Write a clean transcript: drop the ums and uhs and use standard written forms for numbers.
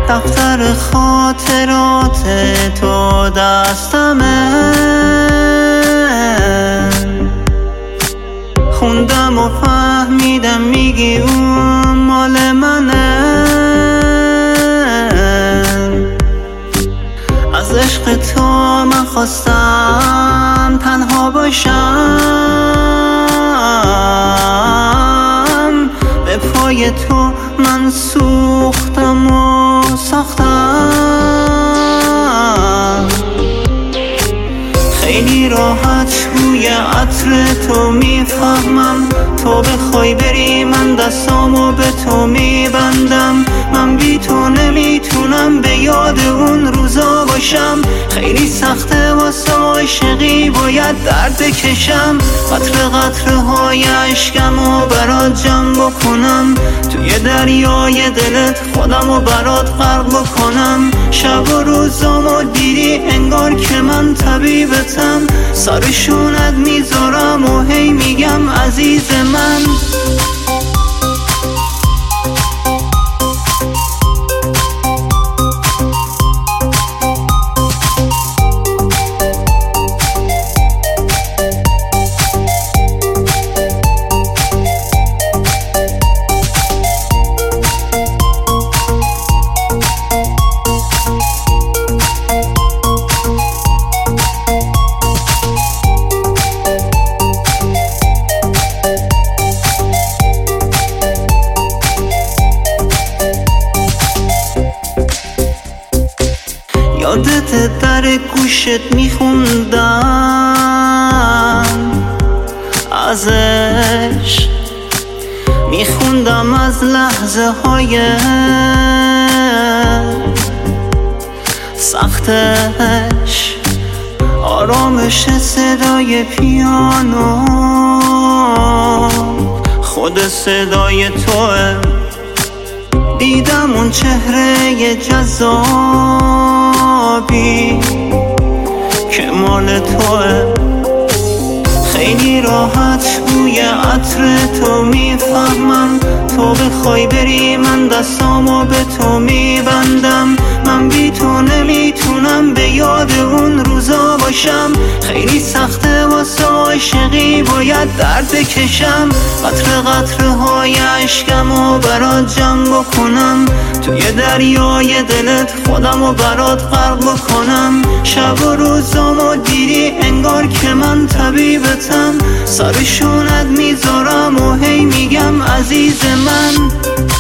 دفتر خاطرات تو دستمه، خوندم و فهمیدم میگی اون مال منه. از عشق تو من خواستم تنها باشم، به پای تو من سوختم و ساختم. خیلی راحت بوی عطر تو میفهمم، تو بخوای بری من دستامو به تو میبندم. من بی تو نمیتونم به یاد اون روزا باشم، خیلی سخته واسه عاشقی باید درد بکشم. قطره قطره های عشقمو برات جمع بکنم، توی دریای دلت خودمو برات غرق بکنم. شب و روزامو دیدی انگار که من طبیبتم، سرشونت میذارم و هی میگم عزیز من. یادت در گوشت میخوندم ازش، میخوندم از لحظه های سختش، آرامش صدای پیانو، خود صدای توه. دیدم اون چهره جذابی که مال توه، خیلی راحت بوی عطر تو میفهمم، تو بخوای بری من دستامو به تو میبندم. من بی تو نمیتونم به یاد اون روزا باشم، خیلی سخته واسه عاشقی باید درد بکشم. قطره قطره های عشقمو برات جمع بکنم، توی دریای دلت خودمو برات غرق بکنم. شب و روزامو دیدی انگار که من طبیبتم، سرشونت میذارم و هی میگم عزیز من.